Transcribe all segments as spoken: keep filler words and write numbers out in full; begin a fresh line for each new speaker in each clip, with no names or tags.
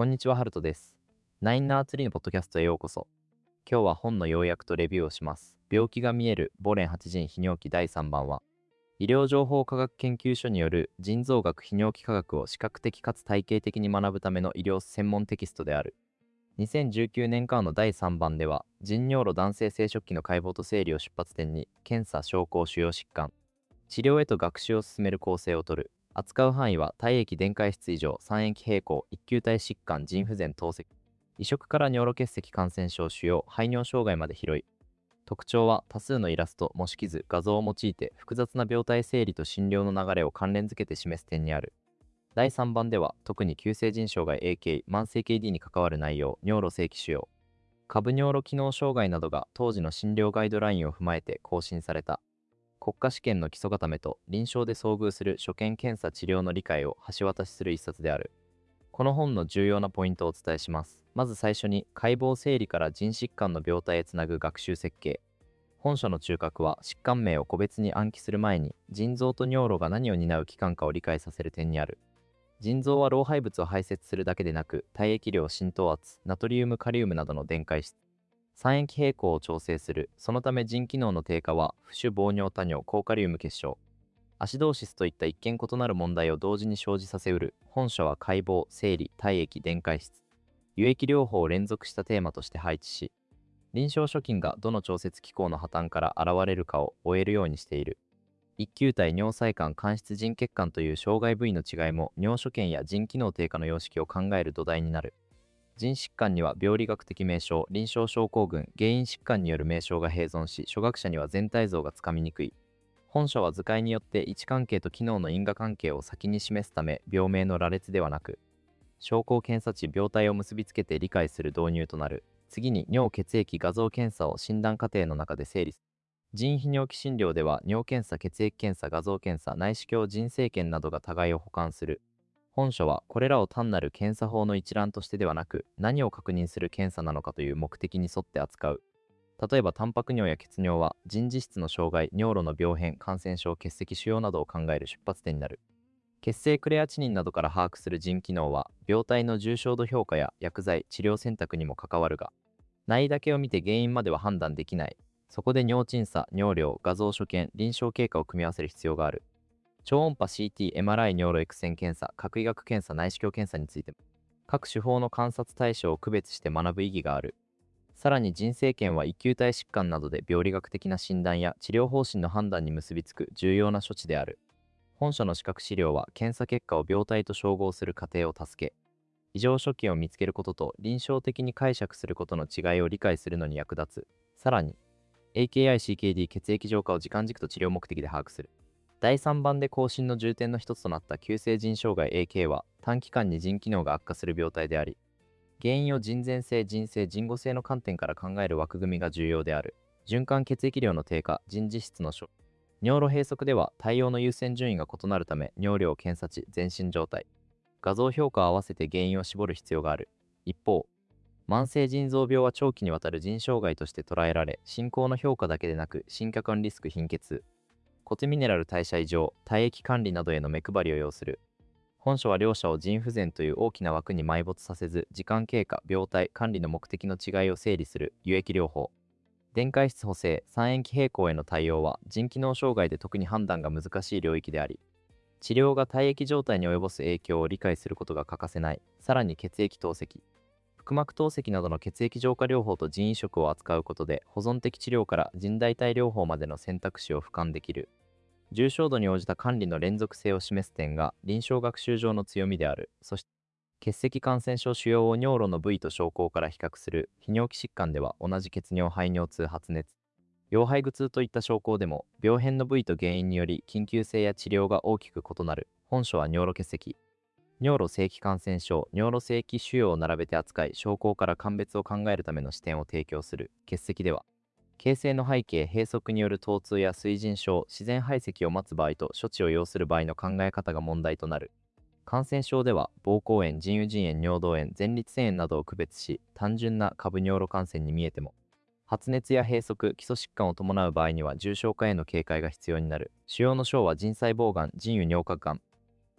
こんにちは、ハルトです。ナインナーツリーのポッドキャストへようこそ。今日は本の要約とレビューをします。病気が見えるボレンはち腎泌尿器だいさんばんは、医療情報科学研究所による腎臓学泌尿器科学を視覚的かつ体系的に学ぶための医療専門テキストである。にせんじゅうきゅうねんかんのだいさんばんでは、腎尿路男性生殖器の解剖と整理を出発点に、検査、症候、主要疾患、治療へと学習を進める構成をとる。扱う範囲は体液電解質異常、三液平衡、一球体疾患、腎不全、透析、移植から尿路結石感染症、腫瘍、排尿障害まで広い。特徴は多数のイラスト、模式図、画像を用いて複雑な病態整理と診療の流れを関連づけて示す点にある。だいさんばんでは特に急性腎障害 エーケー、慢性 ケーディー に関わる内容、尿路性器腫瘍、下部尿路機能障害などが当時の診療ガイドラインを踏まえて更新された。国家試験の基礎固めと臨床で遭遇する所見検査治療の理解を橋渡しする一冊である。この本の重要なポイントをお伝えします。まず最初に解剖整理から腎疾患の病態へつなぐ学習設計。本書の中核は疾患名を個別に暗記する前に腎臓と尿路が何を担う器官かを理解させる点にある。腎臓は老廃物を排泄するだけでなく、体液量、浸透圧、ナトリウムカリウムなどの電解質、三液平衡を調整する。そのため腎機能の低下は浮腫、防尿、多尿、高カリウム結晶、アシドーシスといった一見異なる問題を同時に生じさせうる。本書は解剖、生理、体液、電解質、輸液療法を連続したテーマとして配置し、臨床所見がどの調節機構の破綻から現れるかを終えるようにしている。一球体尿細管間質腎血管という障害部位の違いも尿所見や腎機能低下の様式を考える土台になる。腎疾患には病理学的名称、臨床症候群、原因疾患による名称が併存し、初学者には全体像がつかみにくい。本書は図解によって位置関係と機能の因果関係を先に示すため、病名の羅列ではなく、症候検査値、病態を結びつけて理解する導入となる。次に尿血液画像検査を診断過程の中で整理する。腎泌尿器診療では尿検査、血液検査、画像検査、内視鏡、腎生検などが互いを補完する。本書はこれらを単なる検査法の一覧としてではなく、何を確認する検査なのかという目的に沿って扱う。例えばタンパク尿や血尿は腎自質の障害、尿路の病変、感染症、結石、腫瘍などを考える出発点になる。血清クレアチニンなどから把握する腎機能は病態の重症度評価や薬剤、治療選択にも関わるが、内だけを見て原因までは判断できない。そこで尿鎮査、尿量、画像所見、臨床経過を組み合わせる必要がある。超音波 シーティー、エムアールアイ、尿路 X 線検査、核医学検査、内視鏡検査についても、各手法の観察対象を区別して学ぶ意義がある。さらに腎生検は一級体疾患などで病理学的な診断や治療方針の判断に結びつく重要な処置である。本書の視覚資料は検査結果を病態と照合する過程を助け、異常所見を見つけることと臨床的に解釈することの違いを理解するのに役立つ。さらに、エーケーアイ、シーケーディー、血液浄化を時間軸と治療目的で把握する。だいさんばんで更新の重点の一つとなった急性腎障害 エーケー は短期間に腎機能が悪化する病態であり、原因を腎前性、腎性、腎後性の観点から考える枠組みが重要である。循環血液量の低下、腎自質の症、尿路閉塞では対応の優先順位が異なるため、尿量、検査値、全身状態、画像評価を合わせて原因を絞る必要がある。一方、慢性腎臓病は長期にわたる腎障害として捉えられ、進行の評価だけでなく、心血管リスク、貧血、コテミネラル代謝異常、体液管理などへの目配りを要する。本書は両者を腎不全という大きな枠に埋没させず、時間経過、病態、管理の目的の違いを整理する。輸液療法、電解質補正、三塩基平衡への対応は腎機能障害で特に判断が難しい領域であり、治療が体液状態に及ぼす影響を理解することが欠かせない。さらに血液透析、腹膜透析などの血液浄化療法と腎移植を扱うことで、保存的治療から腎代替療法までの選択肢を俯瞰できる。重症度に応じた管理の連続性を示す点が臨床学習上の強みである。そして、結石感染症腫瘍を尿路の部位と症候から比較する。泌尿器疾患では同じ血尿、排尿痛、発熱、腰背具痛といった症候でも病変の部位と原因により緊急性や治療が大きく異なる。本書は尿路結石、尿路性器感染症、尿路性器腫瘍を並べて扱い、症候から鑑別を考えるための視点を提供する。結石では形成の背景、閉塞による疼痛や水腎症、自然排斥を待つ場合と処置を要する場合の考え方が問題となる。感染症では膀胱炎、腎盂腎炎、尿道炎、前立腺炎などを区別し、単純な下部尿路感染に見えても、発熱や閉塞、基礎疾患を伴う場合には重症化への警戒が必要になる。主要の症は腎細胞がん、腎盂尿核がん、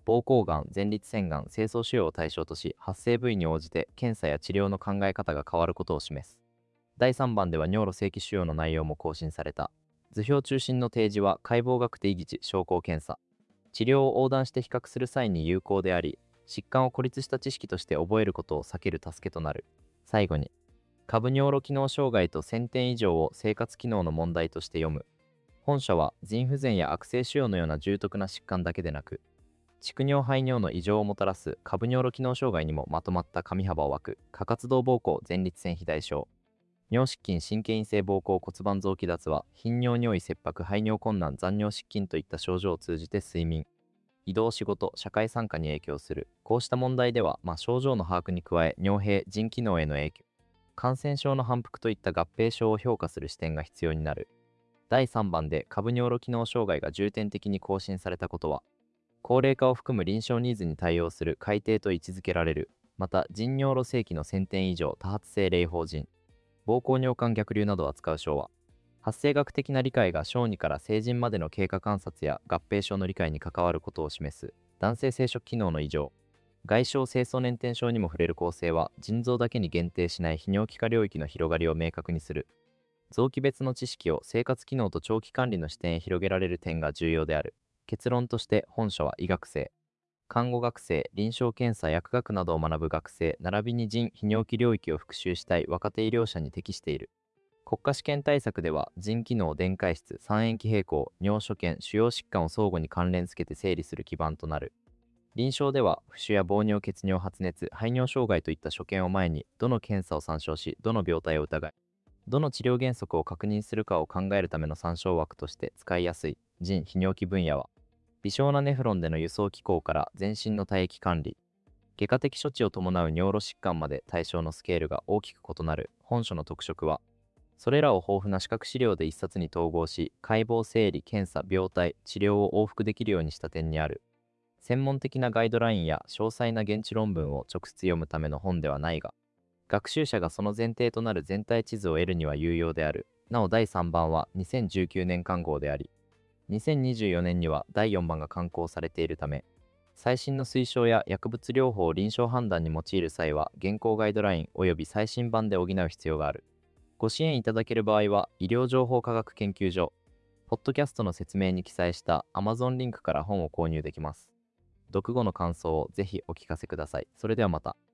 膀胱がん、前立腺がん、精巣腫瘍を対象とし、発生部位に応じて検査や治療の考え方が変わることを示す。だいさんばんでは尿路性器腫瘍の内容も更新された。図表中心の提示は解剖学的疑似症候検査。治療を横断して比較する際に有効であり、疾患を孤立した知識として覚えることを避ける助けとなる。最後に、下部尿路機能障害とせんてん以上を生活機能の問題として読む。本書は腎不全や悪性腫瘍のような重篤な疾患だけでなく、蓄尿排尿の異常をもたらす下部尿路機能障害にもまとまった上幅を湧く過活動膀胱前立腺肥大症、尿失禁神経陰性膀胱骨盤臓器脱は頻尿尿意切迫排尿困難残尿失禁といった症状を通じて睡眠、移動仕事社会参加に影響する。こうした問題では、まあ、症状の把握に加え尿閉腎機能への影響、感染症の反復といった合併症を評価する視点が必要になる。だいさんばんで下部尿路機能障害が重点的に更新されたことは、高齢化を含む臨床ニーズに対応する改定と位置づけられる。また、腎尿路性器のせんてん以上多発性霊胞腎、膀胱尿管逆流などを扱う症は、発生学的な理解が小児から成人までの経過観察や合併症の理解に関わることを示す。男性生殖機能の異常、外傷精巣粘点症にも触れる構成は、腎臓だけに限定しない泌尿器科領域の広がりを明確にする。臓器別の知識を生活機能と長期管理の視点へ広げられる点が重要である。結論として本書は医学生、看護学生、臨床検査、薬学などを学ぶ学生、並びに腎・泌尿器領域を復習したい若手医療者に適している。国家試験対策では、腎機能電解質、三塩基平衡、尿所見、主要疾患を相互に関連付けて整理する基盤となる。臨床では、浮腫や膀尿血尿発熱、排尿障害といった所見を前に、どの検査を参照し、どの病態を疑い、どの治療原則を確認するかを考えるための参照枠として使いやすい。腎・泌尿器分野は、微小なネフロンでの輸送機構から全身の体液管理、外科的処置を伴う尿路疾患まで対象のスケールが大きく異なる。本書の特色は、それらを豊富な視覚資料で一冊に統合し、解剖整理、検査、病態、治療を往復できるようにした点にある。専門的なガイドラインや詳細な現地論文を直接読むための本ではないが、学習者がその前提となる全体地図を得るには有用である。なおだいさんばんはにせんじゅうきゅうねん刊号であり、にせんにじゅうよねんにはだいよんばんが刊行されているため、最新の推奨や薬物療法を臨床判断に用いる際は、現行ガイドライン及び最新版で補う必要がある。ご支援いただける場合は、医療情報科学研究所、ポッドキャストの説明に記載した Amazon リンクから本を購入できます。読後の感想をぜひお聞かせください。それではまた。